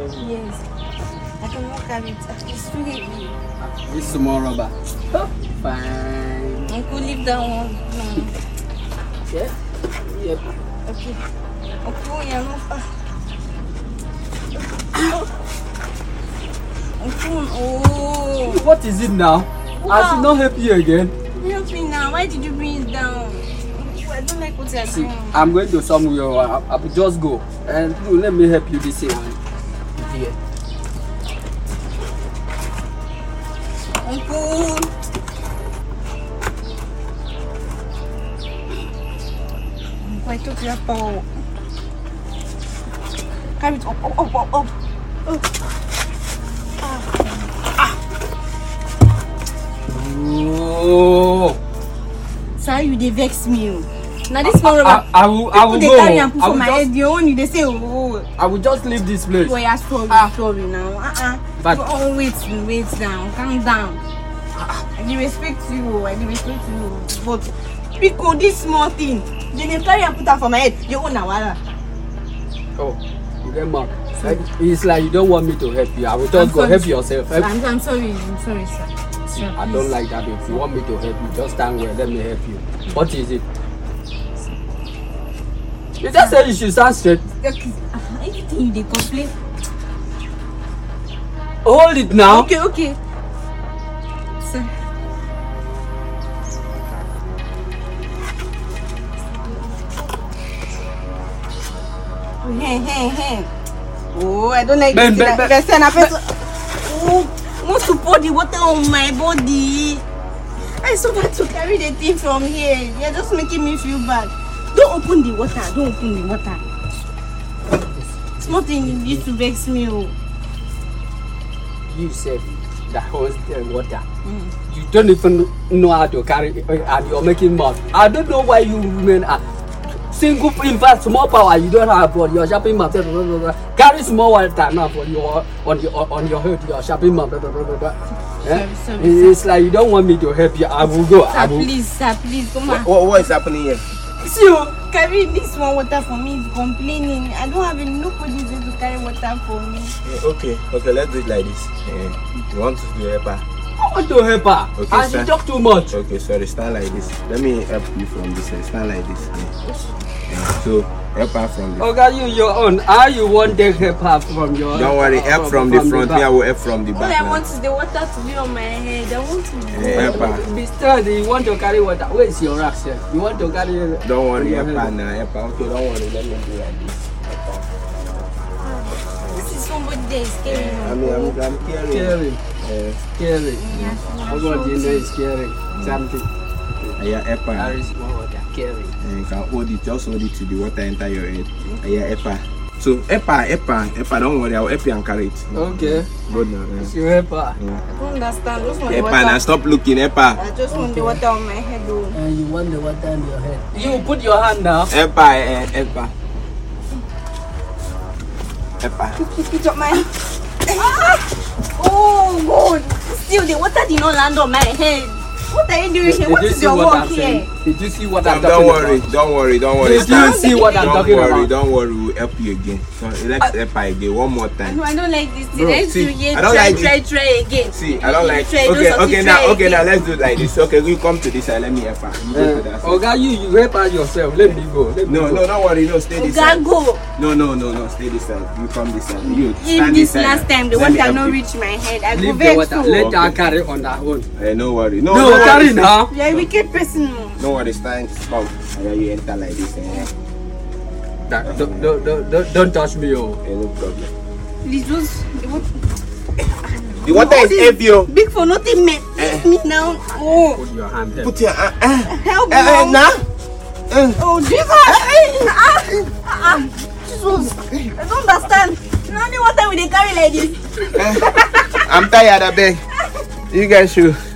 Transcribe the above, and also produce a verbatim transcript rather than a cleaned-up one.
Yes. I can walk carry it. It's too heavy. This small rubber. Oh, fine. Uncle, leave that one. No. Yeah? Yep. Okay. Uncle, you're not far. Uncle, oh. What is it now? Wow. I should not help you again. Help me now. Why did you bring it down? I don't like what you're See, doing. I'm going to somewhere. I, I will just go. And you let me help you this thing. Here. Uncle. Uncle, I took your power. Carry it up, up, up, up, up. Oh. Oh. Sir, you dey vex me. Now this one rubber. I, I will. I will they go. carry and put I for will my just, head. Your own, you they say, oh. I will just leave this place. Boy, you're sorry, Ah. sorry now. Uh-uh. But- Oh, wait, wait down. Calm down. I dey respect you. I dey respect you. But because this small thing, they dey carry and put her for my head. Your own nawala. Oh, you get mad. Like, it's like you don't want me to help you. I will just I'm go sorry, help sir. yourself. Sir, Help. I'm, I'm sorry. I'm sorry, sir. See, Sir, I please. don't like that. If you want me to help you, just stand well. Let me help you. What is it? You just said you should stand straight. Okay. uh, Anything you dey complain. Hold it now. Okay, okay. Sir. Hey, hey, hey. Oh, I don't like Ben, this. Ben, Ben. Listen, I feel so. Oh, want to pour the water on my body. I so bad to carry the thing from here. You're just making me feel bad. Don't open the water. Don't open the water. Small thing used to vex me. Oh. You said that holds the water. Mm. You don't even know how to carry it, and you're making mouth. I don't know why you women are single. In fact, small power you don't have for your shopping mouth. Carry small water now for your on your on your head. Your shopping mouth. Eh? Sorry, sorry, It's like you don't want me to help you. I will go. Sir, I will. please, sir, please, come on. What, what is happening here? See you. Carry this one water for me. He's complaining. I don't have nobody to carry water for me. Yeah, okay, okay, let's do it like this. Yeah. You want to help her? I want to help her. Okay, and she sir. talk too much. Okay, sorry, stand like this. Let me help you from this side. Stand like this. Yeah. Yeah. So, help her from this. Okay, you your own. How you want to help her from your? Don't worry, help from the front. Me, I back. will help from the All back. I now. want is the water to be on my head. I want to go. Yeah, help her. Be steady. You want to carry water? Where is your rack, sir? You want to carry? Don't worry, your help her head? now. Help her. Okay, don't worry. Let me do like this. Help her. This is somebody that is carrying I on. mean, I'm, I'm caring. Caring, Yeah. caring. Yes, What do you know is caring? Something. Yeah, help her. Carry small water. Caring. And you can hold it, just hold it till the water enter your head. Yeah, help her. So, help her, help her, help her. Don't worry, I'll help you and carry it. Okay. Good now. Yeah. You help her. I don't understand. I just want the Help her now, water. stop looking, help her. I just want the water on my head. Oh. And you want the water on your head. You put your hand now. Help her, eh, help her. Help her. Pick up my. Ah! Oh God! Still, the water did not land on my head. What are you doing here? What you is see your what work I'm here? saying? Did you see what Don't, I'm don't talking worry, about? don't worry, don't worry. Did you Stand. see what I'm Don't talking worry, about? don't worry, we'll help you again. So let's help her again, one more time. No, I don't like this thing. Bro, Let's see, do it. I don't try, like try, try again. See, I don't like. Try, do Okay, something, okay, try now, okay, now again. let's do it like this. Okay, you come to this side, let me help her. You go to that side. Okay, you you help her yourself. Let me go. Let me No, go. no, don't worry, no, stay this Oga, side. go. No, no, no, no, stay this side. You come this side. You If stand this side last now. time the Let me water help not you. reach my head, I go Leave the vex water. you. Let her Okay. carry on her own. Eh, no worry, no, No, no carry worry. now. You're a wicked person. No worry, stand. Come. And then you enter like this. Eh? That- Don't, don't, don't, don't, don't touch me, oh. Eh, no problem. Please just the water. The water is heavy, oh. Big for nothing, man. Eh. Me now. Oh, Put your hand here. Put your uh, uh, help me uh, uh, now. now. Uh, Oh, Jesus! Ah, ah, ah. Jesus! I don't understand. Now, only water will they carry like this. I'm tired, I beg. You guys should.